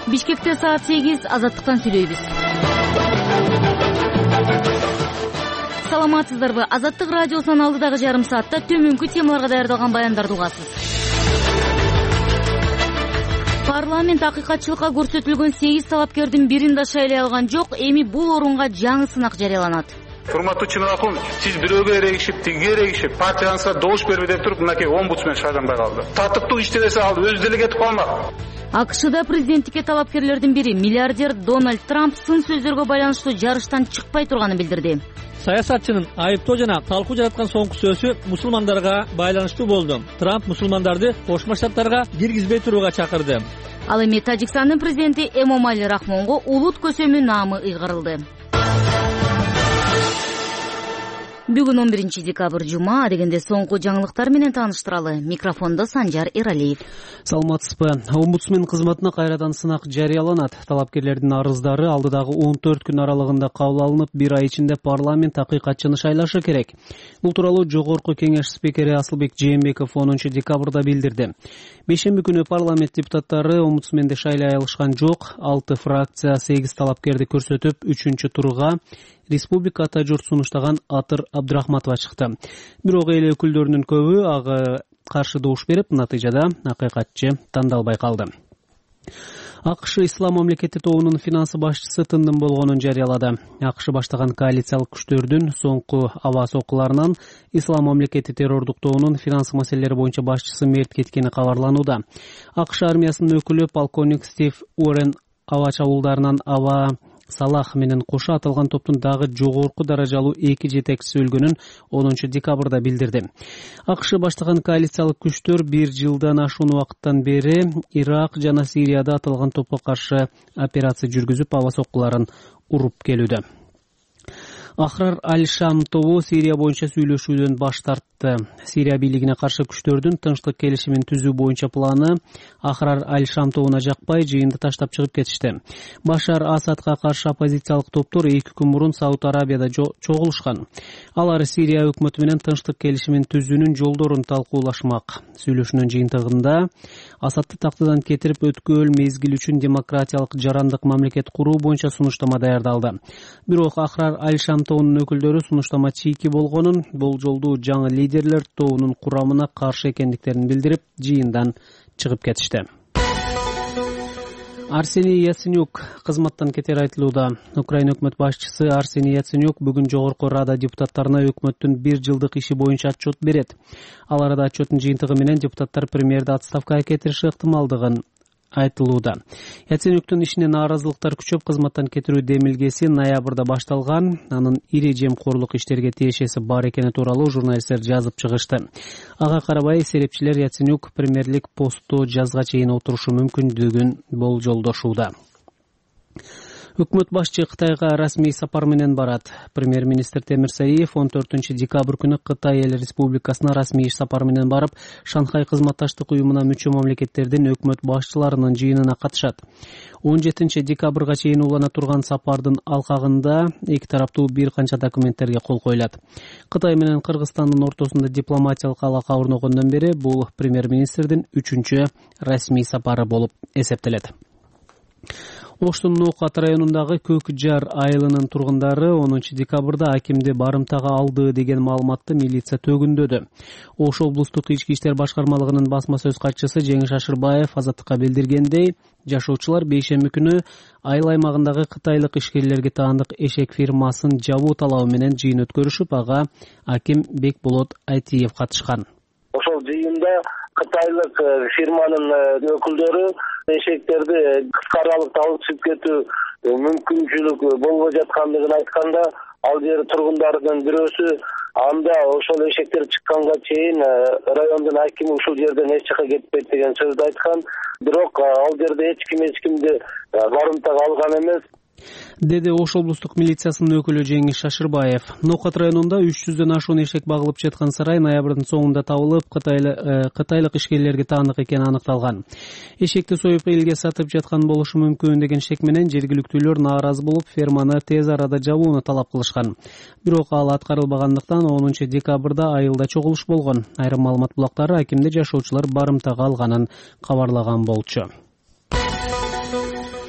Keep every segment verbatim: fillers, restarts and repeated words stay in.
Бишкекте саат сегиз, Азаттыктан сүйлөйбүз. Саламатсыздарбы? Азаттык радиосунун алдыдагы жарым саатта төмөнкү темаларга даярдалган баяндарды угасыз. Парламент акыйкатчылыкка көрсөтүлгөн сегиз талапкердин бирин да шайлай алган жок. Эми бул орунга жаңы сынак жарыяланат. Урматтуу Чынакул, сиз бирөөгө эрегишип, тигиге эрегишип, партияңызга добуш берби деп туруп, мынакей омбудсмен шайланбай калды. Татыктуу иштебесе ал өз деле кетип калмак. АКШда президенттикке талапкерлердин бири миллиардер Дональд Трамп сын сөздөргө байланыштуу жарыштан чыкпай турганын билдирди. Саясатчынын айыптоо жана талкуу жараткан соңку сөзү мусулмандарга байланыштуу болду. Трамп мусулмандарды Кошмо Штаттарга киргизбей турууга чакырды. Ал эми Тажикстандын президенти Эмомали Рахмонго улут көсөмү наамы ыйгарылды. Бүгүн он биринчи декабрь жума, дегенде соңку жаңылыктар менен тааныштыралы. Микрофондо Санжар Эралиев. Саламатсызбы? Омбудсмен кызматына кайрадан сынак жарыяланат. Талапкерлердин арыздары алдыдагы он төрт күн аралыгында кабыл алынып, бир ай ичинде парламент акыйкатчыны шайлашы керек. Бул тууралуу Жогорку Кеңеш спикери Асылбек Жээнбеков онунчу декабрда билдирди. Бейшемби күнү парламент депутаттары омбудсменди шайлай алышкан жок. Алты фракция сегиз талапкерди көрсөтүп, үчүнчү турга республика ата журт сунуштаган Атыр Абдрахматова чыкты. Бирок эл өкүлдөрүнүн көбү ага каршы добуш берип, натыйжада акыйкатчы тандалбай калды. АКШ Ислам мамлекети тобунун финансы башчысы тындым болгонун жарыялады. АКШ баштаган коалициялык күчтөрдүн соңку аба сокуларынан Ислам мамлекети террордук тобунун финансы маселелери боюнча башчысы мерт кеткени кабарланууда. АКШ армиясынын өкүлү полковник Стив Уоррен аба чабуулдарынан аба Салах менен кошо аталган топтун дагы жогорку даражалуу эки жетекчиси өлгөнүн онунчу декабрда билдирди. АКШ баштаган коалициялык күчтөр бир жылдан ашуун убакыттан бери Ирак жана Сирияда аталган топко каршы операция жүргүзүп, аба соккуларын уруп келүүдө. Ахрар Аль-Шам тобу Сирия боюнча сүйлөшүүдөн баш тартты. Сирия бийлигине каршы күчтөрдүн тынчтык келишимин түзүү боюнча планы Ахрар Аль-Шам тобуна жакпай жыйынды таштап чыгып кетишти. Башар Асадка каршы оппозициялык топтор эки күн мурун Сауд Арабияда чогулушкан. Алар Сирия өкмөтү менен тынчтык келишимин түзүүнүн жолдорун талкуулашмак. Сүйлөшүүнүн жыйынтыгында Асадты тактыдан кетирип, өткөл мезгил үчүн демократиялык жарандык мамлекет куруу боюнча сунуштама даярдалды. Бирок Ахрар Аль-Шам тобунун өкүлдөрү сунуштама чийки болгонун, болжолдуу жаңы лидерлер тобунун курамына каршы экендиктерин билдирип, жыйындан чыгып кетишти. Арсений Яценюк кызматтан кетер айтылууда. Украина өкмөт башчысы Арсений Яценюк бүгүн Жогорку Рада депутаттарына өкмөттүн бир жылдык иши боюнча отчет берет. Ал арада отчеттин жыйынтыгы менен депутаттар премьерди отставкага кетириши ыктымалдыгын айтылууда. Яценюктун ишине нааразылыктар күчөп, кызматтан кетирүү демилгеси ноябрда башталган. Анын ири жемкорлук иштерге тиешеси бар экени тууралуу журналисттер жазып чыгышты. Ага карабай, серепчилер Яценюк премьерлик посту жазга чейин отурушу мүмкүндүгүн болжолдошууда. Өкмөт башчы Кытайга расмий сапар менен барат. Премьер-министр Темир Сариев он төртүнчү декабрь күнү Кытай эл республикасына расмий иш сапар менен барып, Шанхай кызматташтык уюмуна мүчө мамлекеттердин өкмөт башчыларынын жыйынына катышат. он жетинчи декабрга чейин улана турган сапардын алкагында эки тараптуу бир канча документтерге кол коюлат. Кытай менен Кыргызстандын ортосунда дипломатиялык алака орногондон бери бул премьер-министрдин үчүнчү расмий сапары болуп эсептелет. Оштун Ноокат районундагы Көк Жар айылынын тургундары онунчу декабрда акимди барымтага алды деген маалыматты милиция төгүндөдү. Ош облустук ички иштер башкармалыгынын басма сөз катчысы Жеңиш Ашырбаев Азаттыкка билдиргендей, жашоочулар бейшемби күнү айыл аймагындагы кытайлык ишкерлерге таандык эшек фирмасын жабуу талабы менен жыйын өткөрүшүп, ага аким Бекболот Айтиев катышкан. Ошол жыйында кытайлык фирманын өкүлдөрү эшектерди кыска аралыкта алып чыгып кетүү мүмкүнчүлүк болбой жаткандыгын айтканда, ал жер тургундардын бирөөсү анда ошол эшектер чыкканга чейин райондун акими ушул жерден эч жака кетпейт деген сөздү айткан. Бирок ал жерде эч ким эч кимди барымтага алган эмес, деди Ош облустук милициясынын өкүлү Жеңиш Ашырбаев. Ноокат районунда үч жүздөн ашуун эшек багылып жаткан сарай ноябрдын соңунда табылып, кытайлык ишкерлерге таандык экени аныкталган. Эшекти союп элге сатып жаткан болушу мүмкүн деген шек менен жергиликтүүлөр нааразы болуп, ферманы тез арада жабууну талап кылышкан. Бирок ал аткарылбагандыктан онунчу декабрда айылда чогулуш болгон. Айрым маалымат булактары акимди жашоочулар барымтага алганын кабарлаган болчу.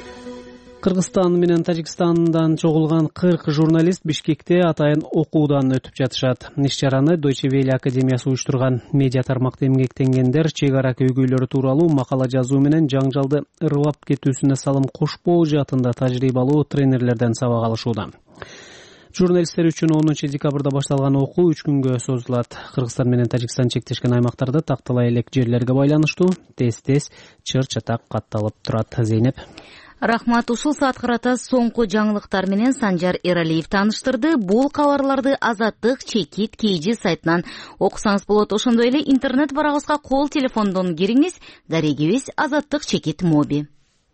Кыргызстан менен Тажикстандан чогулган кырк журналист Бишкекте атайын окуудан өтүп жатышат. Иш-чараны Deutsche Welle академиясы уюштурган. Медиа тармакта эмгектенгендер чек ара көйгөйлөрү тууралуу макала жазуу менен жаңжалды ырбап кетүүсүнө салым кошпоо жаатында тажрыйбалуу тренерлерден сабак алышууда. Журналисттер үчүн онунчу декабрда башталган окуу үч күнгө созулат. Кыргызстан менен Тажикстан чектешкен аймактарда тактала элек жерлерге байланыштуу тез-тез чыр-чатак катталып турат. Зейнеп. Рахмат. Ушул саат карата соңку жаңылыктар менен Санжар Эралиев тааныштырды. Бул кабарларды Азаттык Чекит Кейжи сайтынан окусаңыз болот. Ошондой эле интернет барагыбызга кол телефондон кириңиз. Дарегибиз Азаттык Чекит Моби.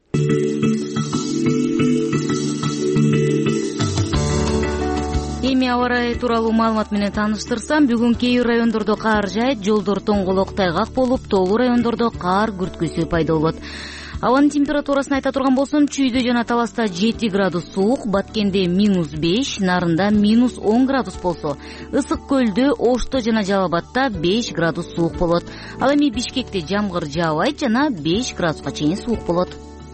Эми аба ырайы тууралуу маалымат менен тааныштырсам, бүгүн кээ бир райондордо каар жаайт, жолдор тоңголок тайгак болуп, тоолуу райондордо каар күрткүсү пайда болот. Абанын температурасын айта турган болсом, Чүйдө жана Таласта жети градус суук, Баткенде минус беш, Нарында минус он градус болсо, Ысык көлдө, Ошто жана Жалал Абадта беш градус суук болот. Ал эми Бишкекте жамгыр жаабайт жана беш градуска чейин суук болот.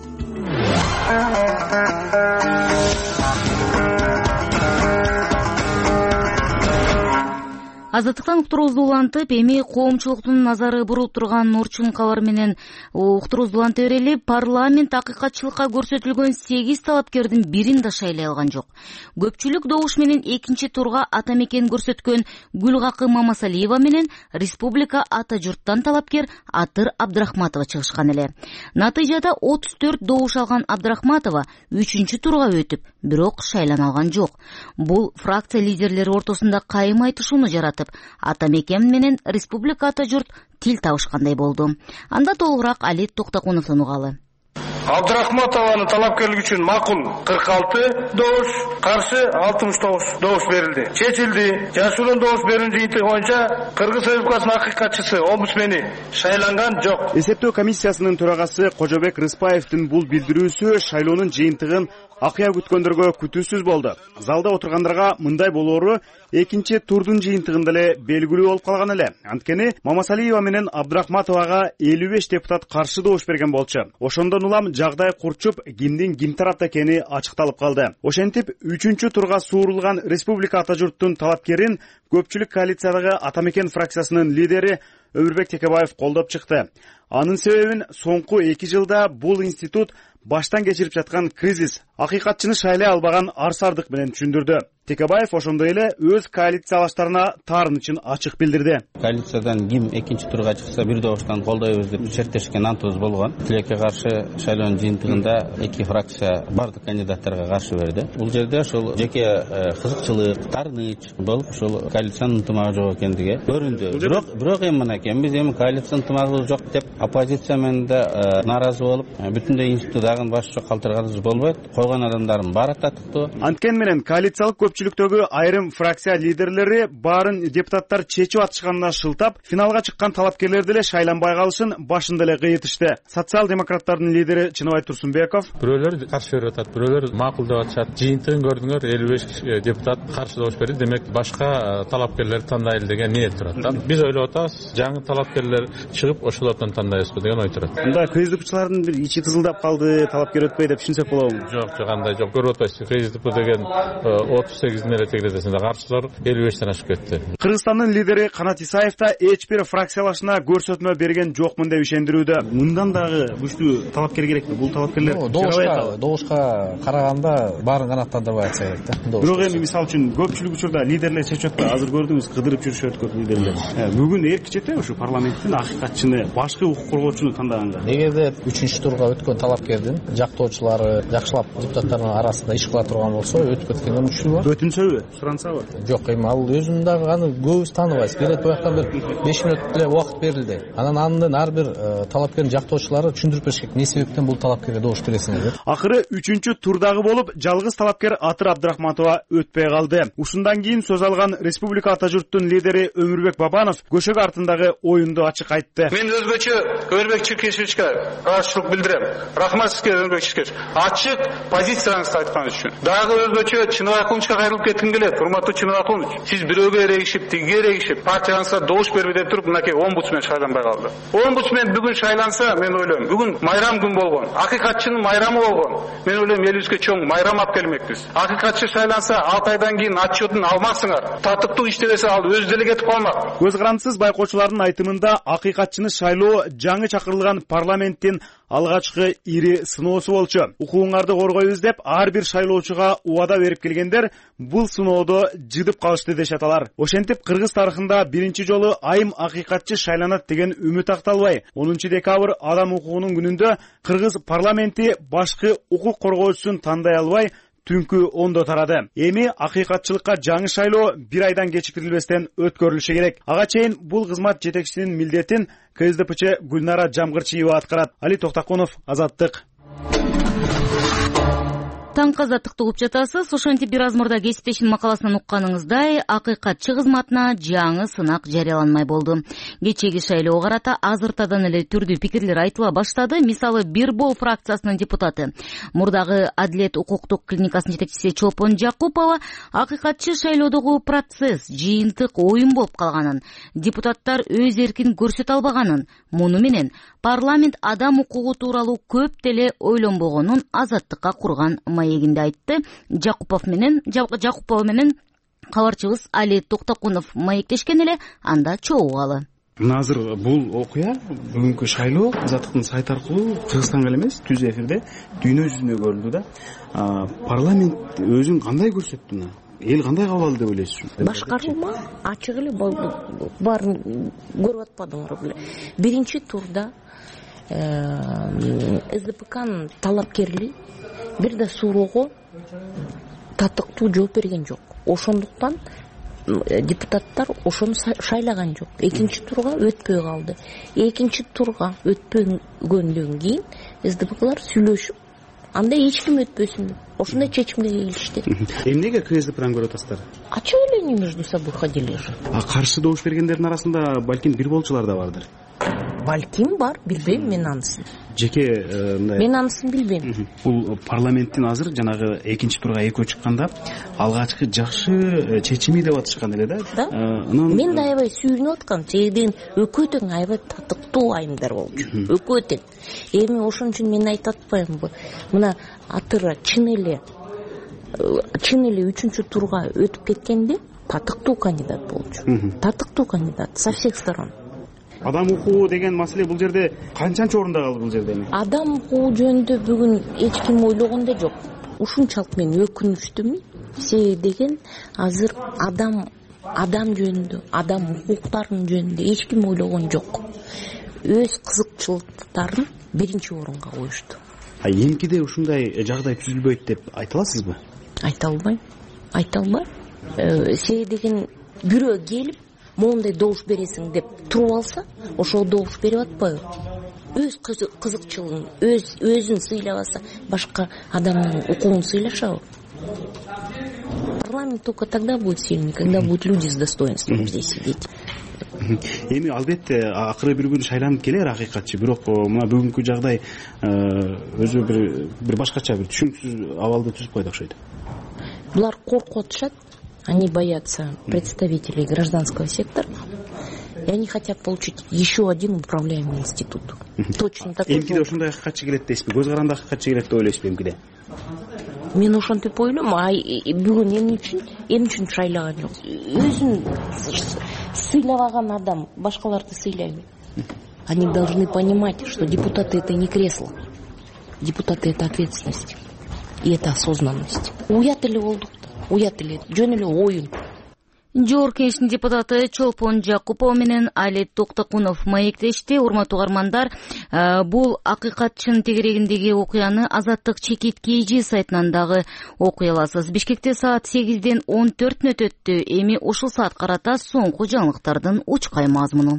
Азаттыктан уктуруубузду улантып, эми коомчулуктун назары бурулуп турган Орчун кабары менен уктуруубузду уланта берели. Парламент акыйкатчылыкка көрсөтүлгөн сегиз талапкердин бирин да шайлай алган жок. Көпчүлүк добуш менен экинчи турга ата мекен көрсөткөн Гүлгакы Мамасалиева менен республика ата журттан талапкер Атыр Абдрахматова чыгышкан эле. Натыйжада отуз төрт добуш алган Абдрахматова үчүнчү турга өтүп, бирок шайлана алган жок. Бул фракция лидерлери ортосунда кайым айтышууну жаратып, ата мекен менен республика ата журт тил табышкандай болду. Анда толугураак Али Токтокуновдон угалы. Абдрахматованын талапкерлиги үчүн макул кырк алты добуш, каршы алтымыш тогуз добуш берилди. Чечилди. Жашыруун добуш берүү жыйынтыгы боюнча Кыргыз Республикасынын акыйкатчысы, омбудсмени шайланган жок. Эсептөө комиссиясынын төрагасы Кожобек Рыспаевдин бул билдирүүсү шайлоонун жыйынтыгын акыя күткөндөргө күтүүсүз болду. Залда отургандарга мындай болоору экинчи турдун жыйынтыгында эле белгилүү болуп калган эле. Анткени Мамасалиева менен Абдрахматовага элүү беш депутат каршы добуш берген болчу. Ошондон улам жагдай курчуп, кимдин ким тарапта экени ачыкталып калды. Ошентип, үчүнчү турга суурулган республика ата журттун талапкерин көпчүлүк коалициядагы ата мекен фракциясынын лидери Өмүрбек Текебаев колдоп чыкты. Анын себебин соңку эки жылда бул институт баштан кечирип жаткан кризис, акыйкатчыны шайлай албаган арсардык менен түшүндүрдү. Текебаев ошондой эле өз коалициялаштарына таарынычын ачык билдирди. Коалициядан ким экинчи турга чыкса бир добуштан колдойбуз деп шерттешкен антыбыз болгон. Тилекке каршы шайлоонун жыйынтыгында эки фракция бардык кандидаттарга каршы берди. Бул жерде ошол жеке кызыкчылык, таарыныч болуп ошол коалициянын ынтымагы жок экендиги көрүндү. Бирок бирок эми мынакей биз эми коалициянын ынтымагы жок деп оппозиция менен да нааразы болуп, бүтүндөй институт агын башчы калтырганыбыз болбойт. Койгон адамдардын баары татыктуу. Анткени менен коалициялык көпчүлүктөгү айрым фракция лидерлери баарын депутаттар чечип атышканына шылтап, финалга чыккан талапкерлерди эле шайланбай калышын башында эле кыйытышты. Социал-демократтардын лидери Чыныбай Турсунбеков: бирөөлөр каршы берип атат, бирөөлөр макул деп атышат. Жыйынтыгын көрдүңөр, элүү беш депутат каршы добуш берди. Демек башка талапкерлерди тандайлы деген ниет турат да. Биз ойлоп атабыз, жаңы талапкерлер чыгып ошолордон тандайбызбы деген ой турат. Мында КСДПчылардын бир ичи кызылдап калды, талапкер өтпөй деп түшүнсөк болобу? Жок, жок, андай жок. Көрүп атпайсыз. КСДП деген отуз сегиздин эле тегередесинде каршылар элүү бештен ашып кетти. Кыргызстандын лидери Канат Исаев да эч бир фракциялашына көрсөтмө берген жокмун деп ишендирүүдө. Мындан дагы күчтүү талапкер керекпи? Бул талапкерлер добушка добушка караганда баарын канаттандырбай атса керек да. Бирок эми мисалы үчүн көпчүлүк учурда лидерлер чечип атпайбы? Азыр көрдүңүз, кыдырып жүрүшөт көп лидерлер. Бүгүн эрки четеби ушу парламенттин акыйкатчыны, башкы укук коргоочуну тандаганга? Эгерде үчүнчү турга өткөн талапкердин жактоочулары жакшылап депутаттардын арасында иш кыла турган болсо, өтүп кеткен мүмкүнчүлүгү бар. Өтүнсөбү, сурансабы? Жок, эми ал өзүнүн дагы аны көбүз тааныбайбыз. Берет бояктан бир беш мүнөт эле убакыт берилди. Анан андан ар бир талапкердин жактоочулары түшүндүрүп беришкен эмне себептен бул талапкерге добуш бересиңер деп. Акыры үчүнчү турдагы болуп, жалгыз талапкер Атыр Абдрахматова өтпөй калды. Ушундан кийин сөз алган республика ата журттун лидери Өмүрбек Бабанов көшөк артындагы оюнду ачык айтты. Мен өзгөчө Өмүрбек Чиркешевичке каршылык билдирем. Рахмат сизге, Өмүрбек Чиркешевич. Ачык позицияңызды айткан үчүн. Дагы өзгөчө Чыныбай Акунчка кайрылып кетким келет. Урматтуу Чемин Акунович, сиз бирөөгө эрегишип, тигиге эрегишип, партияңызга добуш берби деп туруп, мынакей омбудсмен шайланбай калды. Омбудсмен бүгүн шайланса, мен ойлойм, бүгүн майрам күн болгон, акыйкатчынын майрамы болгон. Мен ойлойм, элибизге чоң майрам алып келмекпиз. Акыйкатчы шайланса, алты айдан кийин отчетун алмаксыңар. Татыктуу иштебесе ал өзү деле кетип калмак. Көз карандысыз байкоочулардын айтымында акыйкатчыны шайлоо жаңы чакырылган парламенттин алгачкы ири сыноосу болчу. Укугуңарды коргойбуз деп ар бир шайлоочуга убада берип келгендер бул сыноодо жыдып калышты дешет алар. Ошентип кыргыз тарыхында биринчи жолу айым акыйкатчы шайланат деген үмүт акталбай, онунчу декабрь адам укугунун күнүндө кыргыз парламенти башкы укук коргоочусун тандай албай түнкү ондо тарады. Эми акыйкатчылыкка жаңы шайлоо бир айдан кечиктирилбестен өткөрүлүшү керек. Ага чейин бул кызмат жетекчисинин милдетин КСДПчы Гүлнара Жамгырчиева аткарат. Али Токтакунов, Азаттык. Таңкы Азаттыкты угуп жатасыз. Ошентип бир аз мурда кесиптешинин макаласынан укканыңыздай, акыйкатчы кызматына жаңы сынак жарыяланмай болду. Кечеги шайлоого карата азыртадан эле түрдүү пикирлер айтыла баштады. Мисалы, Бир Бол фракциясынын депутаты, мурдагы Адилет укуктук клиникасынын жетекчиси Чолпон Жакупова акыйкатчы шайлоодогу процесс жыйынтык оюн болуп калганын, депутаттар өз эркин көрсөтө албаганын, муну менен парламент адам укугу тууралуу көп деле ойлонбогонун Азаттыкка курган маегинде айтты. Жакупов менен Жакупова менен кабарчыбыз Али Токтакунов маектешкен эле, анда чогуугалы. Мына азыр бул окуя, бүгүнкү шайлоо Азаттыктын сайты аркылуу Кыргызстанга эле эмес, түз эфирде дүйнө жүзүнө көрүлдү да. Парламент өзүн кандай көрсөттү мына? Эл кандай кабыл алды деп ойлойсуз? Башкарылма ачык эле баарын көрүп атпадыңар беле. Биринчи турда СДПКнын талапкерли бир да суроого татыктуу жооп берген жок. Ошондуктан депутаттар ошону шайлаган жок. Экинчи турга өтпөй калды. Экинчи турга өтпөгөндөн кийин СДПКлар сүйлөшүп, анда эч ким өтпөсүн деп ошондой чечимге келишти. Эмнеге КСДПдан көрүп атасыздар? Ачык эле они между собой ходили же. А каршы добуш бергендердин арасында балким бир болчулар да бардыр. Балким бар, билбейм мен анысын. Жеке мындай. Мен анысын билбейм. Бул парламенттин азыр жанагы экинчи турга экөө чыкканда алгачкы жакшы чечими деп атышкан эле да. Да. Мен да аябай сүйүнүп аткам. Жегден өкө тең аябай татыктуу айымдар болчу. Өкө тең. Эми ошон үчүн мен айтып атпаймынбы? Мына атыра чын эле чын эле үчүнчү турга өтүп кеткенде татыктуу кандидат болчу. Татыктуу кандидат со всех сторон. Адам укугу деген маселе бул жерде канчанчы орунда калды бул жерде? Адам укугу жөнүндө бүгүн эч ким ойлогон да жок. Ушунчалык мен өкүнүчтүмүн. Себеби деген азыр адам адам жөнүндө, адам укуктарынын жөнүндө эч ким ойлогон жок. Өз кызыкчылыктарын биринчи орунга коюшту. А эмкиде ушундай жагдай түзүлбөйт деп айта аласызбы? Айта албайм. Айта албайм. Себеби деген бирөө келип моундай добуш бересиң деп туруп алса, ошол добуш берип атпайбы? Өз кызыкчылыгын, өз өзүн сыйлабаса, башка адамдын укугун сыйлашабы? Парламент только тогда будет сильный, когда будут люди с достоинством здесь сидеть. Эми албетте акыры бир күн шайланып келер акыйкатчы, бирок мына бүгүнкү жагдай өзү бир бир башкача бир түшүнүксүз абалды түзүп койду окшойт. Булар коркуп атышат. Они боятся представителей гражданского сектора, и они хотят получить еще один управляемый институт. Точно такой. Эмкиде ошондой акыйкатчы келет дейсизби? Көз каранды акыйкатчы келет деп ойлойсузбу эмкиде? Мен ошентип ойлойм, а бүгүн эмне үчүн, эмне үчүн шайлаган жок? Өзүн сыйлабаган адам башкаларды сыйлайбы? Они должны понимать, что депутаты это не кресло. Депутаты это ответственность. И это осознанность. Уят эле болдук. Уят эле, жөн эле оюн. Жогорку Кеңештин депутаты Чолпон Жакупов менен Али Токтакунов маектешти. Урматтуу угармандар, бул акыйкатчынын тегерегиндеги окуяны Азаттык чекит кей сайтынан дагы окуй аласыз. Бишкекте саат сегизден он төрт мүнөт өттү. Эми ушул саат карата соңку жаңылыктардын учкай мазмуну.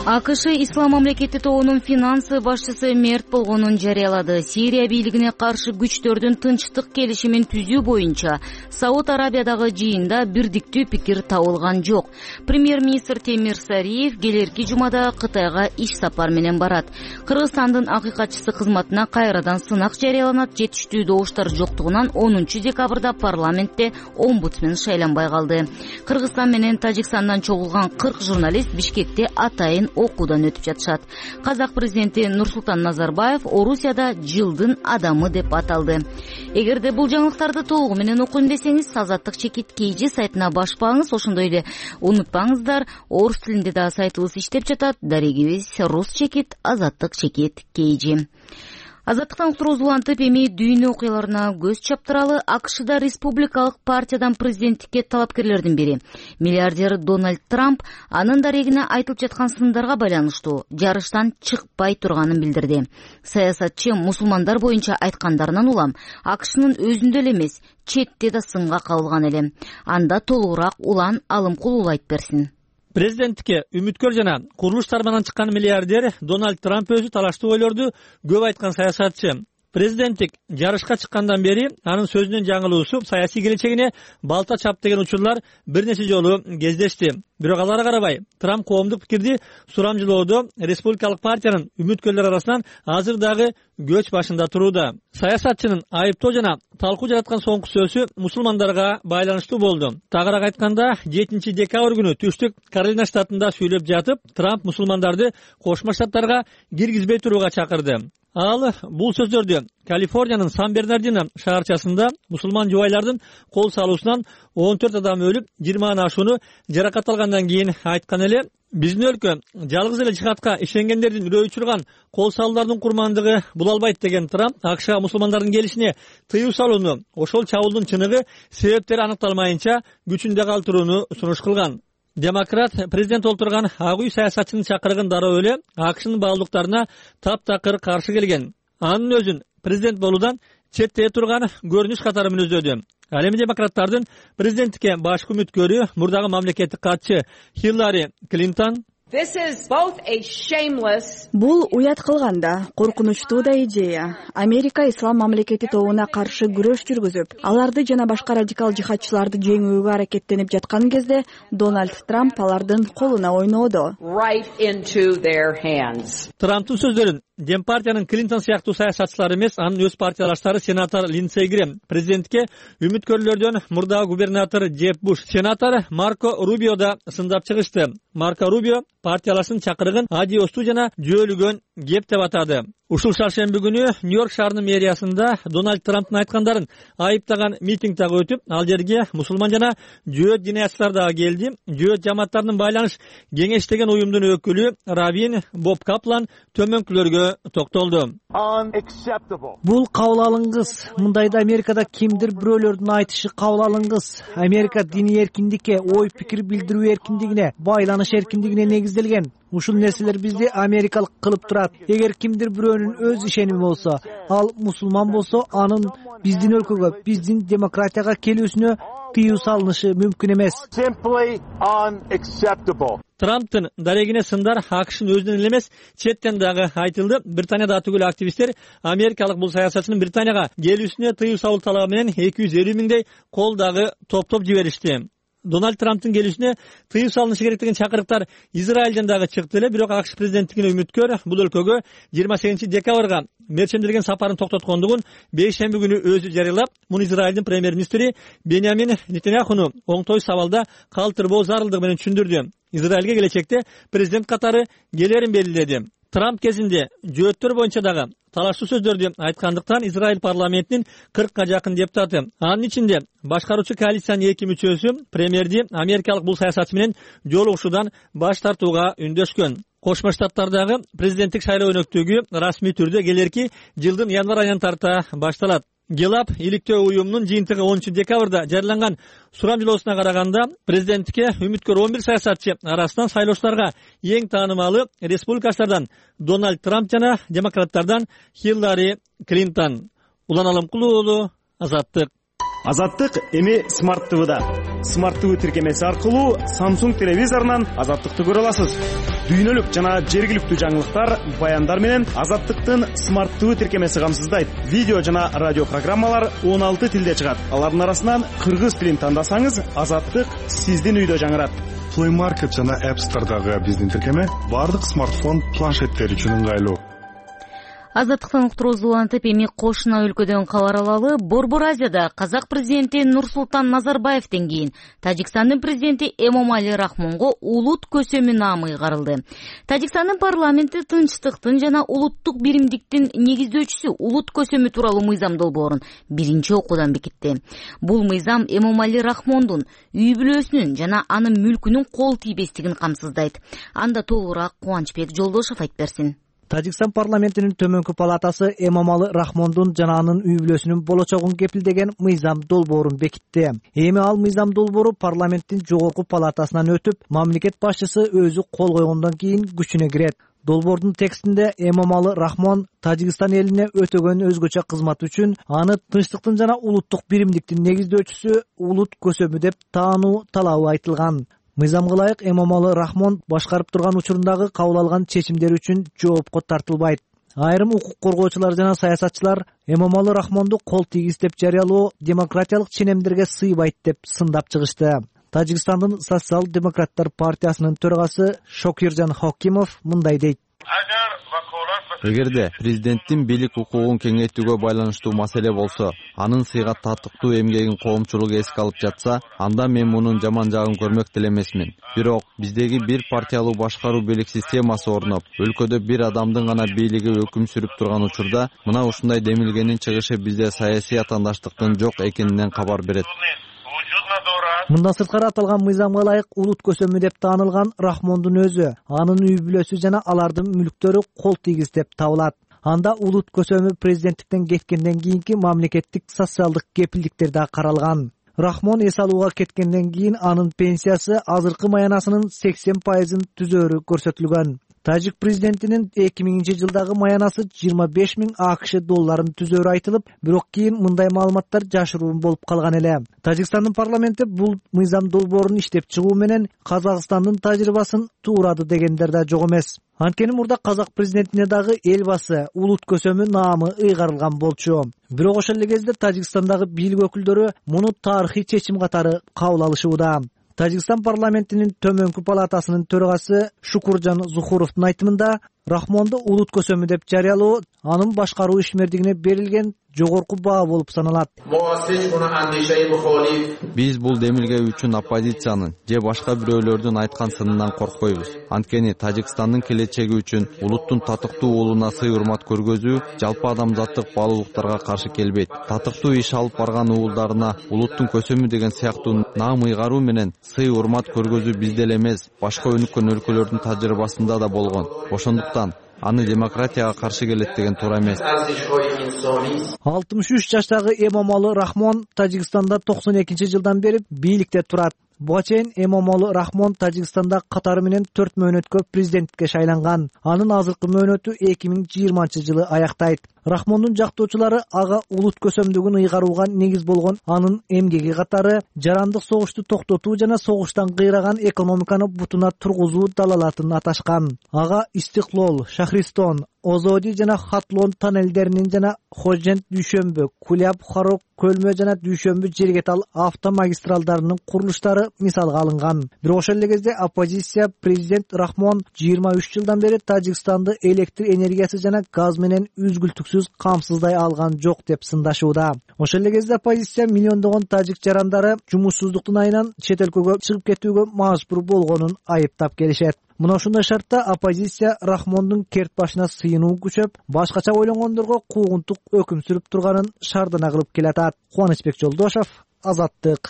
АКШ Ислам мамлекети тобунун финансы башчысы мерт болгонун жарыялады. Сирия бийлигине каршы күчтөрдүн тынчтык келишимин түзүү боюнча Сауд Арабиядагы жыйында бирдиктүү пикир табылган жок. Премьер-министр Темир Сариев келерки жумада Кытайга иш сапар менен барат. Кыргызстандын акыйкатчысы кызматына кайрадан сынак жарыяланат. Жетиштүү добуштар жоктугунан онунчу декабрда парламентте омбудсмен шайланбай калды. Кыргызстан менен Тажикстандан чогулган кырк журналист Бишкекте атайын окуудан өтүп жатышат. Казак президенти Нурсултан Назарбаев Орусияда жылдын адамы деп аталды. Эгерде бул жаңылыктарды толугу менен окуйм десеңиз, Азаттык чекит kg сайтына башпаңыз. Ошондой эле унутпаңыздар, орус тилинде да сайтыбыз иштеп жатат. Дарегибиз рус чекит, Азаттык чекит kg. Азаттыктан уктуруз улантып, эми дүйнө окуяларына көз чаптыралы. АКШда республикалык партиядан президенттикке талапкерлердин бири миллиардер Дональд Трамп анын дарегине айтылып жаткан сындарга байланыштуу жарыштан чыкпай турганын билдирди. Саясатчы мусулмандар боюнча айткандарынан улам АКШнын өзүндө эле эмес, четте да сынга кабылган эле. Анда толугураак Улан Алымкулуу айтып берсин. Президенттикке үмүткөр жана курулуш тармагынан чыккан миллиардер Дональд Трамп өзү талаштуу ойлорду көп айткан саясатчы. Президенттик жарышка чыккандан бери анын сөзүнүн жаңылуусу саясий келечегине балта чап деген учурлар бир нече жолу кездешти. Бирок аларга карабай, Трамп коомдук пикирди сурамжылоодо республикалык партиянын үмүткөрлөр арасынан азыр дагы көч башында турууда. Саясатчынын айыптоо жана талкуу жараткан соңку сөзү мусулмандарга байланыштуу болду. Тагыраак айтканда, жетинчи декабрь күнү Түштүк Каролина штатында сүйлөп жатып, Трамп мусулмандарды Кошмо Штаттарга киргизбей турууга чакырды. Ал бул сөздөрдү Калифорниянын Сан-Бернардино шаарчасында мусулман жубайлардын кол салуусунан он төрт адам өлүп, жыйырмадан ашууну жаракат алгандан кийин айткан эле. Биздин өлкө жалгыз эле жихадка ишенгендердин үрөй учурган кол салуулардын курмандыгы бул албайт деген Трамп АКШга мусулмандардын келишине тыюу салууну, ошол чабуулдун чыныгы себептери аныкталмайынча күчүндө калтырууну сунуш кылган. Демократ президент олтурган ак үй саясатчынын чакырыгын дароо эле АКШнын баалуулуктарына таптакыр каршы келген. Анын өзүн президент болуудан четте турган көрүнүш катары мүнөздөдү. Ал эми демократтардын президенттикке башкы үмүткөрү мурдагы мамлекеттик катчы Хиллари Клинтон Бул уят кылганда коркунучтуу да идея. Америка ислам мамлекети тобуна каршы күрөш жүргүзүп, аларды жана башка радикал жихадчыларды жеңүүгө аракеттенип жаткан кезде Дональд Трамп алардын колуна ойноодо. Трамптын сөздөрүн Демпартиянын Клинтон сыяктуу саясатчылар эмес, анын өз партиялаштары сенатор Линдсей Грэм, президентке үмүткөрлөрдөн мурдагы губернатор Джеб Буш, сенатор Марко Рубио да сындап чыгышты. Марко Рубио партиялашынын чакырыгын адиостуу жана жөөлүгөн кеп деп атады. Ушул шаршемби күнү Нью-Йорк шаарынын мэриясында Дональд Трамптын айткандарын айыптаган митинг дагы өтүп, ал жерге мусулман жана жөөт диниятчылар дагы келди. Жөөт жамааттарынын байланыш кеңеш деген уюмдун өкүлү Равин Боб Каплан төмөнкүлөргө токтолду. Бул кабыл алынгыс. Мындайда Америкада кимдир бирөөлөрдүн айтышы кабыл алынгыс. Америка диний эркиндикке, ой пикир билдирүү эркиндигине, байланыш эркиндигине негизделген. Ушул нерселер бизди америкалык кылып турат. Эгер кимдир бирөөнүн өз ишеними болсо, ал мусулман болсо, анын биздин өлкөгө, биздин демократияга келүүсүнө тыюу салынышы мүмкүн эмес. Трамптын дарегине сындар АКШнын өзүнөн эле эмес, четтен дагы айтылды. Британияда түгүл активисттер америкалык бул саясатчынын Британияга келүүсүнө тыюу салуу талабы менен эки жүз элүү миңдей кол дагы топтоп жиберишти. Дональд Трамптын келүүсүнө тыюу салынышы керек деген чакырыктар Израилден дагы чыкты эле, бирок АКШ президенттигине үмүткөр бул өлкөгө жыйырма сегизинчи декабрга мерчемделген сапарын токтоткондугун бейшемби күнү өзү жарыялап, муну Израилдин премьер-министри Беньямин Нетаньяхуну оңтой сабалда калтырбоо зарылдыгы менен түшүндүрдү. Израилге келечекте президент катары келерин белгиледи. Трамп кезинде жөөттөр боюнча дагы талаштуу сөздөрдү айткандыктан Израиль парламентинин кыркка жакын депутаты, анын ичинде башкаруучу коалициянын эки мүчөсү премьерди америкалык бул саясатчы менен жолугушуудан баш тартууга үндөшкөн. Кошмо Штаттардагы президенттик шайлоо өнөктүгү расмий түрдө келерки жылдын январь айынан тарта башталат. Гелап иликтөө уюмунун жыйынтыгы онунчу декабрда жарыяланган сурамжылоосуна караганда, президенттикке үмүткөр он бир саясатчы арасынан шайлоочуларга эң таанымалы республикачылардан Дональд Трамп жана демократтардан Хиллари Клинтон. Улан Алымкулуу, Азаттык. Азаттык эми Smart ти ви-да. Smart ти ви тиркемеси аркылуу Samsung телевизорунан Азаттыкты көрө аласыз. Дүйнөлүк жана жергиликтүү жаңылыктар, баяндар менен Азаттыктын Smart ти ви тиркемеси камсыздайт. Видео жана радио программалар он алты тилде чыгат. Алардын арасынан кыргыз тилин тандасаңыз, Азаттык сиздин үйдө жаңырат. Play Market жана App Store'дагы биздин тиркеме бардык смартфон, планшеттер үчүн ыңгайлуу. Азаттыктан уктуруубуз улантып, эми кошуна өлкөдөн кабар алалы. Борбор Азияда казак президенти Нурсултан Назарбаевден кийин Тажикстандын президенти Эмомали Рахмонго улут көсөмү наамы ыйгарылды. Тажикстандын парламенти тынчтыктын жана улуттук биримдиктин негиздөөчүсү улут көсөмү тууралуу мыйзам долбоорун биринчи окуудан бекитти. Бул мыйзам Эмомали Рахмондун үй бүлөсүнүн жана анын мүлкүнүн кол тийбестигин камсыздайт. Анда толугураак Кубанычбек Жолдошов айтып берсин. Тажикстан парламентинин төмөнкү палатасы Эмомали Рахмондун жана анын үй бүлөсүнүн болочогун кепилдеген мыйзам долбоорун бекитти. Эми ал мыйзам долбоору парламенттин жогорку палатасынан өтүп, мамлекет башчысы өзү кол койгондон кийин күчүнө кирет. Долбоордун текстинде Эмомали Рахмон Тажикстан элине өтөгөн өзгөчө кызмат үчүн аны тынчтыктын жана улуттук биримдиктин негиздөөчүсү улут көсөмү деп таануу талабы айтылган. Мыйзамга ылайык Эмомали Рахмон башкарып турган учурундагы кабыл алган чечимдери үчүн жоопко тартылбайт. Айрым укук коргоочулар жана саясатчылар Эмомали Рахмонду кол тийгиз деп жарыялоо демократиялык ченемдерге сыйбайт деп сындап чыгышты. Тажикстандын социал-демократтар партиясынын төрагасы Шокиржан Хокимов мындай дейт. Эгерде президенттин бийлик укугун кеңейтүүгө байланыштуу маселе болсо, анын сыйга татыктуу эмгегин коомчулук эске алып жатса, анда мен мунун жаман жагын көрмөк делемесмин. Бирок биздеги бир партиялуу башкаруу бийлик системасы орноп, өлкөдө бир адамдын гана бийлиги өкүм сүрүп турган учурда, мына ушундай демилгенин чыгышы бизде саясий атаандаштыктын жок экенинен кабар берет. Мындан сырткары аталган мыйзамга ылайык улут көсөмү деп таанылган Рахмондун өзү, анын үй бүлөсү жана алардын мүлктөрү кол тийгиз деп табылат. Анда улут көсөмү президенттиктен кеткенден кийинки мамлекеттик социалдык кепилдиктер да каралган. Рахмон эс алууга кеткенден кийин анын пенсиясы азыркы маянасынын сексен пайызын түзөөрү көрсөтүлгөн. Тажик президентинин эки миңинчи жылдагы маянасы жыйырма беш миң АКШ долларын түзөөрү айтылып, бирок кийин мындай маалыматтар жашыруун болуп калган эле. Тажикстандын парламенти бул мыйзам долбоорун иштеп чыгуу менен Казакстандын тажрыйбасын туурады дегендер да жок эмес. Анткени мурда казак президентине дагы эл басы улут көсөмү наамы ыйгарылган болчу. Бирок ошол эле кезде Тажикстандагы бийлик өкүлдөрү муну тарыхый чечим катары кабыл алышууда. Тажикстан парламентинин төмөнкү палатасынын төрагасы Шукуржан Зухуровдун айтымында, Рахмонду улут көсөмү деп жарыялоо анын башкаруу ишмердигине берилген жогорку баа болуп саналат. Биз бул демилге үчүн оппозициянын же башка бирөөлөрдүн айткан сынынан коркпойбуз. Анткени Тажикстандын келечеги үчүн улуттун татыктуу уулуна сый урмат көргөзүү жалпы адамзаттык баалуулуктарга каршы келбейт. Татыктуу иш алып барган уулдарына улуттун көсөмү деген сыяктуу наам ыйгаруу менен сый урмат көргөзүү бизде эле эмес, башка өнүккөн өлкөлөрдүн тажрыйбасында да болгон. Ошондуктан аны демократияга каршы келет деген туура эмес. алтымыш үч жаштагы Эмомали Рахмон Тажикстанда токсон экинчи жылдан бери бийликте турат. Буга чейин Эмомали Рахмон Тажикстанда катары менен төрт мөөнөткө президенттикке шайланган. Анын азыркы мөөнөтү эки миң жыйырманчы жылы аяктайт. Рахмондун жактоочулары ага улут көсөмдүгүн ыйгарууга негиз болгон анын эмгеги катары жарандык согушту токтотуу жана согуштан кыйраган экономиканы бутуна тургузуу далалатын аташкан. Ага Истиклол, Шахристон, Озоди жана Хатлон тоннелдеринин жана Хожент Дүйшөмбү, Куляб Харок көлмө жана Дүйшөмбү Жергетал автомагистралдарынын курулуштары мисалга алынган. Бирок ошол эле кезде оппозиция президент Рахмон жыйырма үч жылдан бери Тажикстанды электр энергиясы жана газ менен үзгүлтүксүз камсыздай алган жок деп сындашууда. Ошол эле кезде оппозиция миллиондогон тажик жарандары жумушсуздуктун айынан чет өлкөгө чыгып кетүүгө мажбур болгонун айыптап келишет. Мына ушундай шартта оппозиция Рахмондун керт башына сыйынуу күчөп, башкача ойлонгондорго куугунтук өкүм сүрүп турганын шардана кылып келатат. Кубанычбек Жолдошов, Азаттык.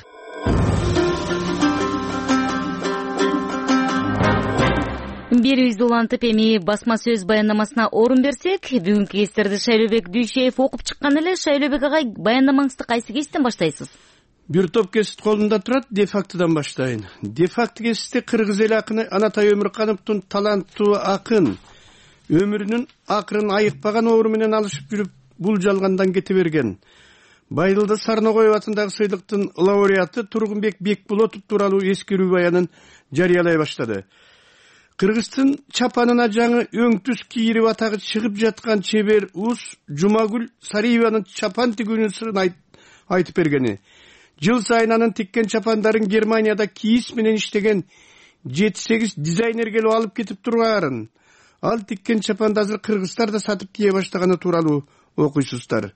Берибизди улантып, эми басма сөз баяндамасына орун берсек, бүгүнкү кестерди Шайлообек Дүйшеев окуп чыккан эле. Шайлообек агай, баяндамаңызды кайсы кесиптен баштайсыз? Бир топ кесип колунда турат, де-фактыдан баштайын. Де-факты кесипте кыргыз эл акыны Анатай Өмүркановдун таланттуу акын өмүрүнүн акырын айыкпаган оору менен алышып жүрүп, бул жалгандан кете берген. Байылда Сарногоев атындагы сыйлыктын лауреаты Тургунбек Бекболотов тууралуу эскерүү баянын жарыялай баштады. Кыргыздын чапанына жаңы өңтүс кийирип атагы чыгып жаткан чебер уз Жумагүл Сариеванын чапан тигүүнүн сырын айтып бергени. Жыл сайын анын тиккен чапандарын Германияда кийис менен иштеген жети сегиз дизайнер келип алып кетип тургарын, ал тиккен чапанды азыр кыргыздар да сатып кие баштаганы тууралуу окуйсуздар.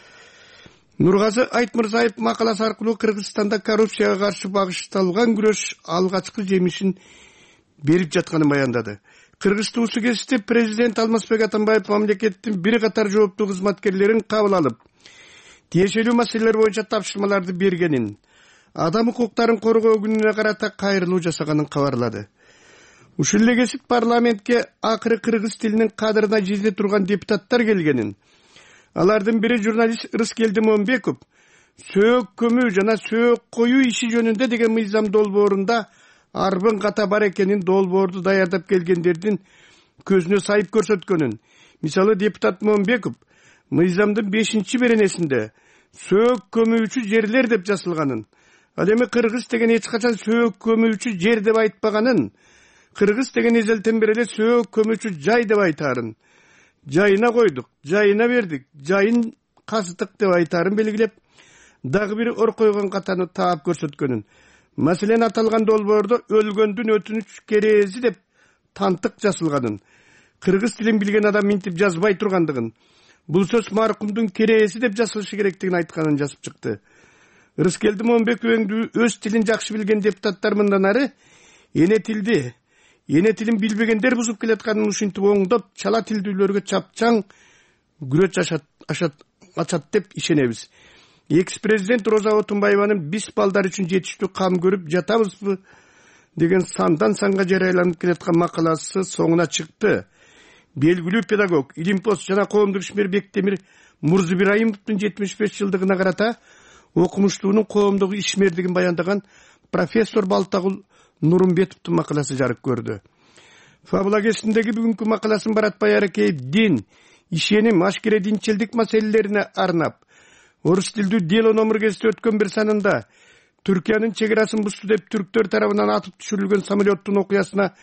Нургазы Айтмырзаев макаласы аркылуу Кыргызстанда коррупцияга каршы багышталган күрөш алгачкы жемишин берип жатканын баяндады. Кыргыз туусу кезинде президент Алмазбек Атамбаев мамлекеттин бир катар жооптуу кызматкерлерин кабыл алып, тиешелүү маселелер боюнча тапшырмаларды бергенин, адам укуктарын коргоо күнүнө карата кайрылуу жасаганын кабарлады. Ушул эле кесип парламентке акыры кыргыз тилинин кадырына жете турган депутаттар келгенин, алардын бири журналист Рыскелди Момбеков сөөк көмүү жана сөөк коюу иши жөнүндө деген мыйзам долбоорунда арбын ката бар экенин, долбоорду даярдап келгендердин көзүнө сайып көрсөткөнүн. Мисалы депутат Момбеков мыйзамдын бешинчи беренесинде сөөк көмүүчү жерлер деп жазылганын, ал эми кыргыз деген эч качан сөөк көмүүчү жер деп айтпаганын, кыргыз деген эзелтен бери эле сөөк көмүүчү жай деп айтарын, жайына койдук, жайына бердик, жайын каздык деп айтарын белгилеп, дагы бир ор койгон катаны таап көрсөткөнүн. Маселен аталган долбоордо өлгөндүн өтүнүч керези деп тантык жазылганын, кыргыз тилин билген адам минтип жазбай тургандыгын, бул сөз маркумдун кереси деп жазылышы керектигин айтканын жазып чыкты. Рыскелди Момбеков өз тилин жакшы билген депутаттар мындан ары эне тилди, эне тилин билбегендер бузуп келатканын ушинтип оңдоп, чала тилдүүлөргө чапчаң күрөч ачат деп ишенебиз. Экс-президент Роза Отунбаеванын биз балдар үчүн жетиштүү кам көрүп жатабызбы деген сандан санга жарыяланып келаткан макаласы соңуна чыкты. Белгилүү педагог, илимпоз жана коомдук ишмер Бектемир Мурзубирайымовдун жетимиш беш жылдыгына карата окумуштуунун коомдук ишмердигин баяндаган профессор Балтагул Нурумбетовдун макаласы жарык көрдү. Фабула кезиндеги бүгүнкү макаласын Баратбай Аракеев дин, ишеним, ашкере динчилдик маселелерине арнап, орус тилдүү дело номер кезинде өткөн бир санында Түркиянын чегарасын бузду деп түрктөр тарабынан атып түшүрүлгөн самолеттун окуясына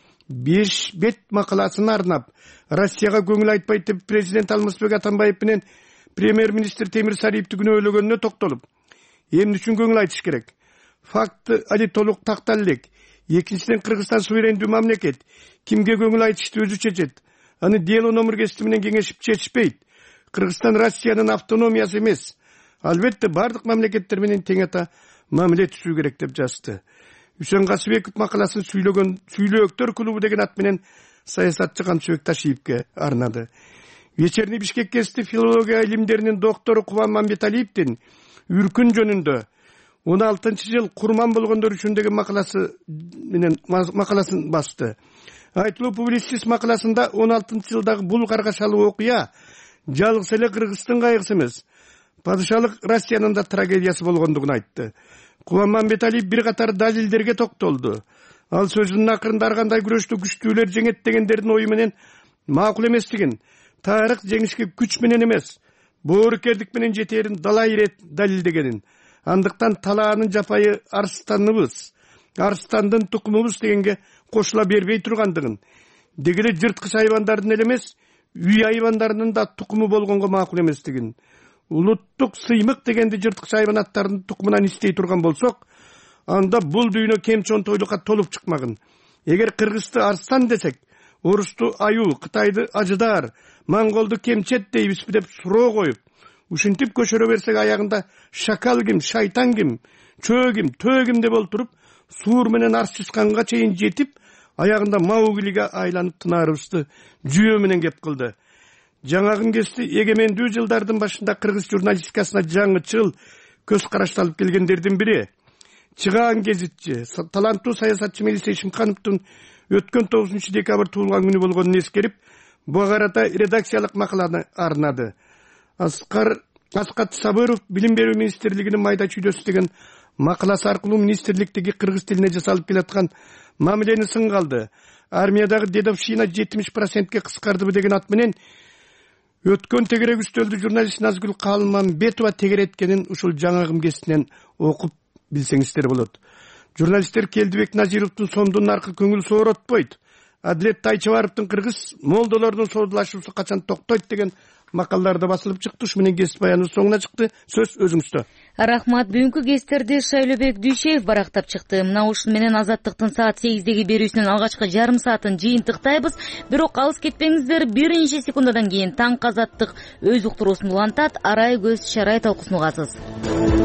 беш бет макаласын арнап, Россияга көңүл айтпайт деп президент Алмазбек Атамбаев менен премьер-министр Темир Сариевди күнөөлөгөнүнө токтолуп, эмне үчүн көңүл айтыш керек? Факты али толук тактал элек. Экинчиден, Кыргызстан суверендүү мамлекет, кимге көңүл айтышты өзү чечет. Аны дело номер кезинде менен кеңешип чечпейт. Кыргызстан Россиянын автономиясы эмес. Албетте бардык мамлекеттер менен тең ата мамиле түзүү керек деп жазды. Үсөн Касыбеков макаласын сүйлөгөн Сүйлөөктөр клубу деген ат менен саясатчы Камчыбек Ташиевке арнады. Вечерний Бишкек кезинде филология илимдеринин доктору Кубан Мамбеталиевдин Үркүн жөнүндө он алтынчы жыл курман болгондор үчүн деген макаласы менен макаласын басты. Айтылуу публицист макаласында он алтынчы жылдагы бул каргашалуу окуя жалгыз эле Кыргыздын кайгысы эмес, падышалык Россиянын да трагедиясы болгондугун айтты. Кубан Мамбеталиев бир катар далилдерге токтолду. Ал сөзүнүн акырында ар кандай күрөштү күчтүүлөр жеңет дегендердин ою менен макул эместигин, тарых жеңишке күч менен эмес, боорукердик менен жетээрин далай ирет далилдегенин, андыктан талаанын жапайы арстаныбыз, арстандын тукумубуз дегенге кошула бербей тургандыгын, дегеле жырткыч айбандардын эле эмес, үй айбандарынын да тукуму болгонго макул эместигин, улуттук сыймык дегенди жырткыч айбанаттардын тукумунан истей турган болсок, анда бул дүйнө кем чонтойлукка толуп чыкмагын. Эгер кыргызды арстан десек, орусту аюу, Кытайды ажыдар, монголду кемчет дейбизби деп суроо коюп, ушинтип көчөрө берсек аягында шакал ким, шайтан ким, чөө ким, төө ким деп олтуруп, суур менен арчысканга чейин жетип, аягында Мауглиге айланып тынаарыбызды жүйө менен кеп кылды. Жаңагын кести эгемендүү жылдардын башында кыргыз журналистикасына жаңы чыл көз карашталып келгендердин бири, чыгаан гезитчи, таланттуу саясатчы Мелиса Ишимкановдун өткөн тогузунчу декабрь туулган күнү болгонун эскерип, буга карата редакциялык макаланы арнады. Аскар Аскат Сабыров Билим берүү министрлигинин майда чүйдөсү деген макаласы аркылуу министрликтеги кыргыз тилине жасалып келаткан мамилени сынга алды. Армиядагы дедовщина жетимиш процентке кыскардыбы деген ат менен өткөн тегерек үстөлдү журналист Назгүл Калманбетова тегереткенин ушул жаңы кымгестинен окуп билсеңиздер болот. Журналисттер Келдибек Назировдун сомдун наркы көңүл сооротпойт. Адилет Тайчыбаровдун кыргыз молдолордун соодулашуусу качан токтойт деген макалаларда басылып чыкты. Ушу менен кесип баяныбыз соңуна чыкты. Сөз өзүңүздө. Рахмат. Бүгүнкү кестерди Шайлообек Дүйшеев барактап чыкты. Мына ушун менен Азаттыктын саат сегиздеги берүүсүнүн алгачкы жарым саатын жыйынтыктайбыз. Бирок алыс кетпеңиздер, бир нече секундадан кийин Таң Азаттык өз уктуруусун улантат. Арай көз Шарай талкуусун угасыз.